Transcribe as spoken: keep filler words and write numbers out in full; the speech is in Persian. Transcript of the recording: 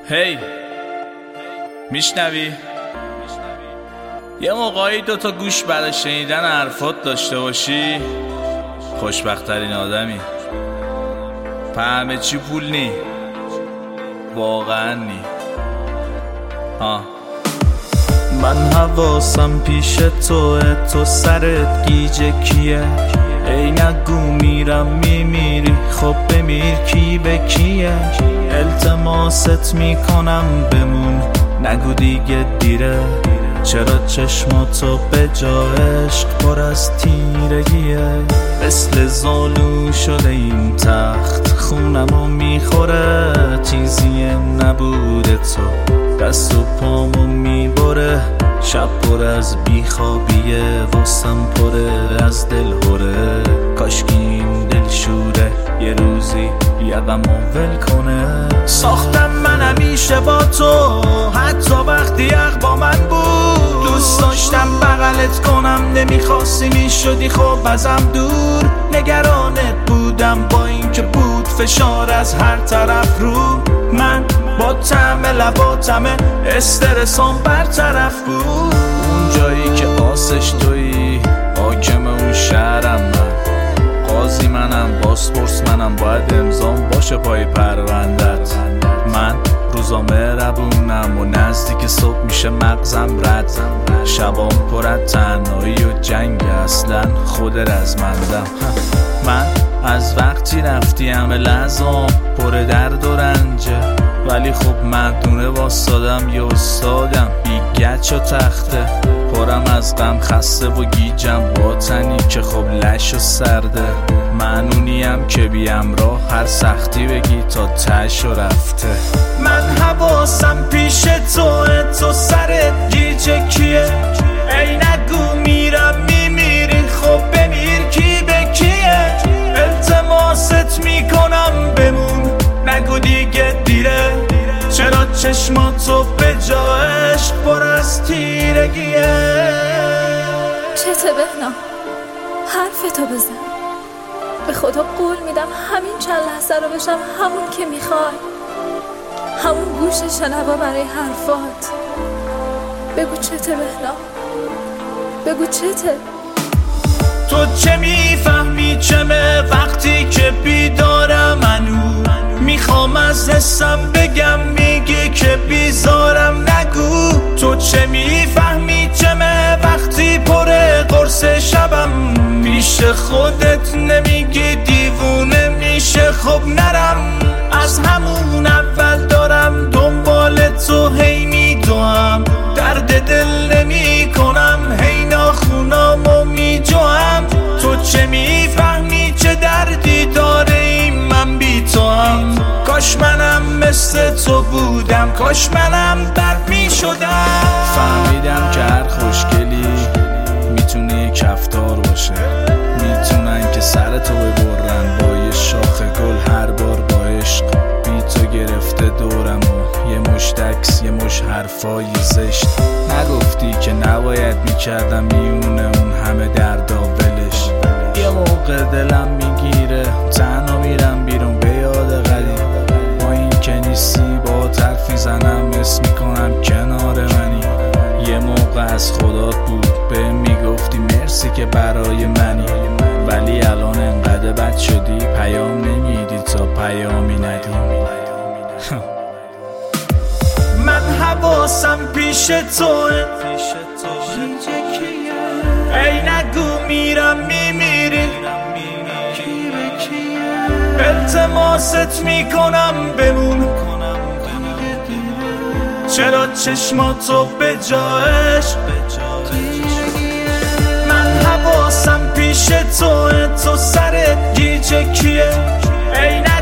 هی hey. میشنوی؟ یه موقعی دوتا گوش برای شنیدن حرفات داشته باشی خوشبخت‌ترین آدمی. همه چی پول نی، واقعا نی. آه من حواسم پیش توه، تو سرت گیجه کیه؟ ای نگو میرم میمیری، خب بمیر کی به کیه؟ التماست میکنم بمون، نگو دیگه دیره. چرا چشماتو به جا عشق پر از تیرگیه؟ مثل زالو شده این تخت، خونمو میخوره. چیزی نبوده تو، دست و پامو میبره. شب پر از بیخوابیه، واسم پره از دل هره. کاشکی این دل شوره یه روزی یقمو ول کنه. ساختم من همیشه با تو، حتی وقتی یق با من بود. دوست داشتم بغلت کنم، نمیخواستی میشدی خب ازم دور. نگرانت بودم با این که بود فشار از هر طرف رو من. با طعم لباتم استرسام برطرف بود. اون جایی که آسش تویی، حاکم اون شهرم من. قاضی منم، باسپورس منم، باید امضام باشه پای پروندت. من روزامه ربونم و نزدیک صبح میشه مغزم رد. شبام پر از تنهایی و جنگ، اصلا خود رزمندم. من از وقتی رفتی همه لحظام پر درد و رنجه، ولی خب مردونه واسادم یه استادم بی گچ و تخته. پرم از غم خسته و گیجم با تنی که خب لش و سرده. منونیم که بیم راه هر سختی بگی تا تش و رفته. من حواسم پیش توه، تو سرت گیجه کیه؟ ای نگو میرم میمیری، خب بمیر کی به کیه؟ التماست میکنم بمون، نگو دیگه دیره. چرا چشماتو به جا عشق پر از تیرگیه؟ چته بهنام، حرفتو بزن. به خدا قول میدم همین چند لحظه رو بشم همون که میخوای، همون گوش شنوا برای حرفات. بگو چته بهنام، بگو چته. تو چه میفهمی چمه وقتی که بیدارم؟ منو میخوام از حسم بگم، میگی که بیزارم. نگو تو چه میفهمی چمه وقتی پر قرص شبم. پیش خودت نمیگی دیوونه میشه، خب نرم. از همون اول دارم دنبال تو هی میدوام. درد دل نمی کنم، هی ناخونامو میجوام. تو چه میفهمی چه دردی داره این من بی تو هم؟ کاش منم مثل تو بودم، کاش منم بد میشدم. فهمیدم که هر خوشگلی میتونه کفتار باشه. میتونن که سر تو ببرن با یه شاخ گل هر بار با عشق. بی تو گرفته دورم و یه مشت عکس یه مشت حرفای زشت. نگفتی که نباید میکردم میونه اون همه دردا ولش. یه موقع دلم میگیره تنها میرم بیرون به یاد قدیم. با این که نیستی با حرفی زنم اسم میکنم کنار منی. یه موقع از خدات بود به میگفتی مرسی که برای منی، ولی الان انقدر بد شدی پیام نمیدی تا پیامی ندی. من حواسم پیش توه، ای نگو میرم میمیری. التماست میکنم بمون، چرا چشماتو به جا عشق؟ من حواسم پیش توه، تو سرت گیجه کیه؟ ای